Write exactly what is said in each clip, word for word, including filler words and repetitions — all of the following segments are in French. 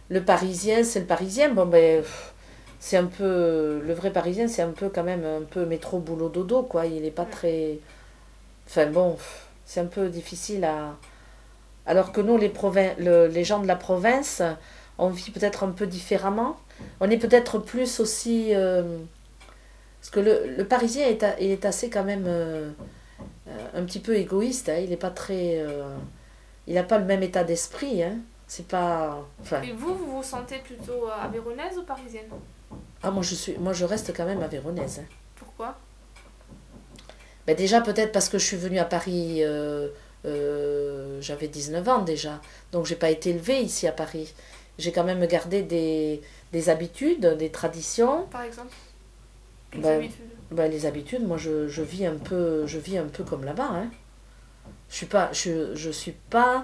le Parisien, c'est le Parisien. Bon, ben, c'est un peu... Le vrai Parisien, c'est un peu quand même un peu métro, boulot, dodo, quoi. Il n'est pas Mm. très... Enfin, bon, c'est un peu difficile à... Alors que nous, les, provin... le- les gens de la province, on vit peut-être un peu différemment. On est peut-être plus aussi... euh, Parce que le, le Parisien est, a- est assez quand même euh, euh, un petit peu égoïste. Hein. Il n'est pas très... euh, Il n'a pas le même état d'esprit. Hein. C'est pas... Enfin... Et vous, vous vous sentez plutôt euh, avéronaise ou parisienne? Ah, moi je, suis... moi, je reste quand même avéronaise. Hein. Pourquoi? Ben déjà, peut-être parce que je suis venue à Paris... euh, euh, j'avais dix-neuf ans déjà. Donc, j'ai pas été élevée ici à Paris. J'ai quand même gardé des, des habitudes, des traditions. Par exemple, quelles Ben, habitudes? ben, les habitudes, moi, je, je vis un peu, je vis un peu comme là-bas. Hein. Je suis pas, je, je suis pas,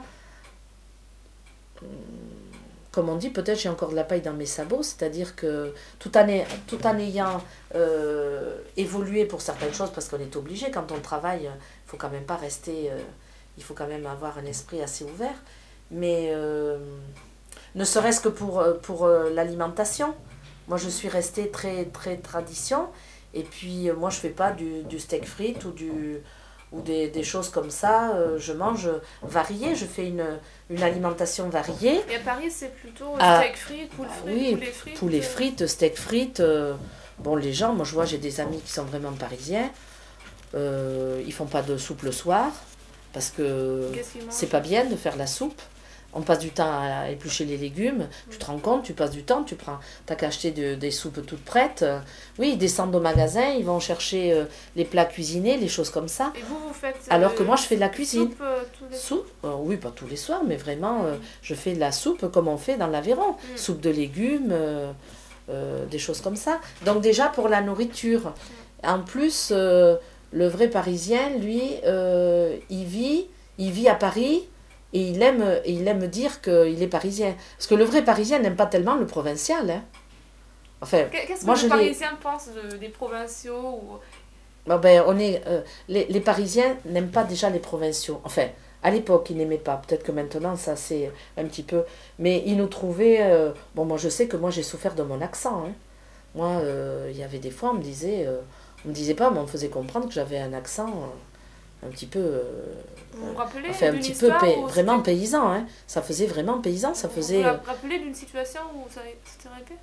comme on dit, peut-être j'ai encore de la paille dans mes sabots, c'est-à-dire que tout en, est, tout en ayant euh, évolué pour certaines choses, parce qu'on est obligé quand on travaille, il faut quand même pas rester, euh, il faut quand même avoir un esprit assez ouvert, mais euh, ne serait-ce que pour, pour euh, l'alimentation. Moi, je suis restée très, très tradition. Et puis, euh, moi, je fais pas du, du steak frites ou, du, ou des, des choses comme ça. Euh, je mange varié. Je fais une, une alimentation variée. Et à Paris, c'est plutôt Ah, steak frites, poulet ah frites, oui, poulet frites. poulet euh, frites, steak frites. euh, bon, les gens, moi, je vois, j'ai des amis qui sont vraiment parisiens. Euh, ils font pas de soupe le soir parce que Qu'est-ce qu'ils c'est mangent? pas bien de faire la soupe. On passe du temps à éplucher les légumes. Tu Mm. te rends compte, tu passes du temps, tu prends, t'as qu'à acheter de- des soupes toutes prêtes. Euh, Oui, ils descendent au magasin, ils vont chercher euh, les plats cuisinés, les choses comme ça. Et vous, vous faites Alors que euh, moi, je fais de la cuisine. soupe euh, tous les soirs? Soupe, euh, oui, pas tous les soirs, mais vraiment, euh, Mm. je fais de la soupe comme on fait dans l'Aveyron. Mm. Soupe de légumes, euh, euh, des choses comme ça. Donc déjà pour la nourriture. En plus, euh, le vrai Parisien, lui, euh, il vit, il vit à Paris et il aime, et il aime dire qu'il est parisien. Parce que le vrai Parisien n'aime pas tellement le provincial. Hein. Enfin, Qu'est-ce que moi le je l'ai. Parisien pense de- des provinciaux ou... Bon, ben, on est, euh, les, les Parisiens n'aiment pas déjà les provinciaux. Enfin, à l'époque, ils n'aimaient pas. Peut-être que maintenant, ça c'est un petit peu. Mais ils nous trouvaient. euh, Bon, moi je sais que moi j'ai souffert de mon accent. Hein. Moi, euh, il y avait des fois, on me disait, euh, on me disait pas, mais on me faisait comprendre que j'avais un accent euh, un petit peu, euh, Vous euh, vous rappelez enfin un d'une petit peu histoire pay- où vraiment c'était... paysan, hein. Ça faisait vraiment paysan, ça Vous vous faisait, euh, rappelez d'une situation où ça s'était arrêté?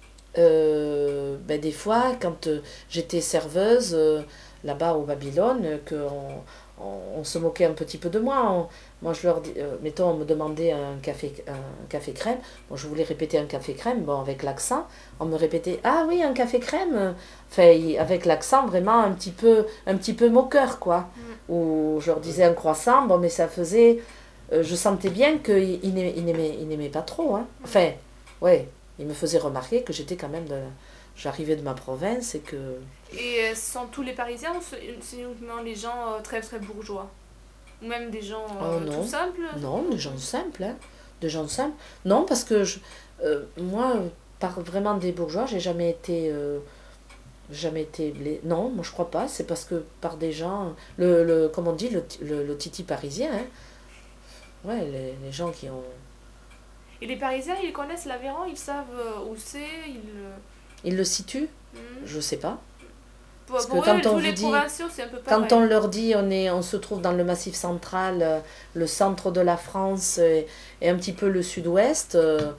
euh, ben, des fois quand euh, j'étais serveuse euh, là-bas au Babylone, euh, que on, on, on se moquait un petit peu de moi. On- moi, je leur dis, euh, mettons, on me demandait un café, un café crème. Bon, je voulais répéter un café crème, bon, avec l'accent. On me répétait, ah oui, un café crème. Enfin, il- avec l'accent vraiment un petit peu, un petit peu moqueur, quoi. Mm. Ou je leur disais un croissant, bon, mais ça faisait, euh, je sentais bien qu'il il n'aimait, il n'aimait, il n'aimait pas trop, hein. Mm. Enfin, ouais, il me faisait remarquer que j'étais quand même de, j'arrivais de ma province et que, Et euh, ce sont tous les Parisiens ou c'est c'est uniquement les gens euh, très très bourgeois? Ou même des gens oh euh, tout non, simples? non, des gens simples, hein, des gens simples. Non, parce que je, euh, moi, par vraiment des bourgeois, j'ai jamais été, euh, jamais été blé... Non, moi je crois pas. C'est parce que par des gens, le, le comme on dit, le, le, le titi parisien, hein. Ouais, les, les gens qui ont, Et les Parisiens, ils connaissent l'Aveyron, ils savent euh, où c'est, ils... euh, ils le situent. hmm. Je sais pas. Pour, Parce que pour eux, quand on tous vous les dit, provinciaux, c'est un peu quand on pareil. leur dit on est, on se trouve dans le Massif central, euh, le centre de la France et, et un petit peu le sud-ouest. euh,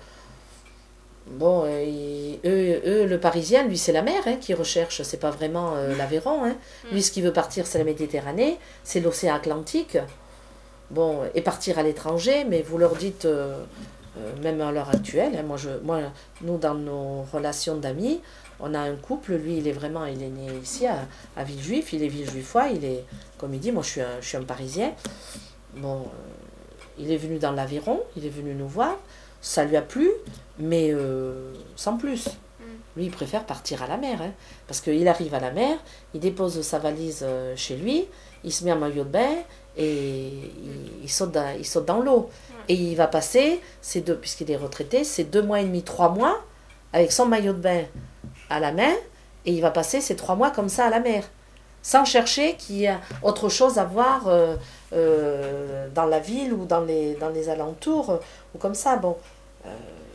Bon, euh, il- eux, eux, le Parisien, lui, c'est la mer hein, qu'il recherche, c'est pas vraiment euh, l'Aveyron. Hein. Hmm. Lui, ce qu'il veut partir, c'est la Méditerranée, c'est l'océan Atlantique. Bon, et partir à l'étranger, mais vous leur dites, euh, euh, même à l'heure actuelle, hein, moi, je, moi, nous, dans nos relations d'amis, on a un couple, lui, il est vraiment, il est né ici à, à Villejuif, il est Villejuifois, il est, comme il dit, moi, je suis un, je suis un Parisien. Bon, euh, il est venu dans l'Aveyron, il est venu nous voir, ça lui a plu, mais euh, sans plus. Hmm. Lui, il préfère partir à la mer, hein, parce qu'il arrive à la mer, il dépose sa valise euh, chez lui, il se met en maillot de bain et il, il saute dans, il saute dans l'eau. Ouais. Et il va passer, ces deux, puisqu'il est retraité, c'est deux mois et demi, trois mois, avec son maillot de bain à la main, et il va passer ces trois mois comme ça à la mer, sans chercher qu'il y a autre chose à voir euh, euh, dans la ville ou dans les, dans les alentours, euh, ou comme ça. Bon, euh,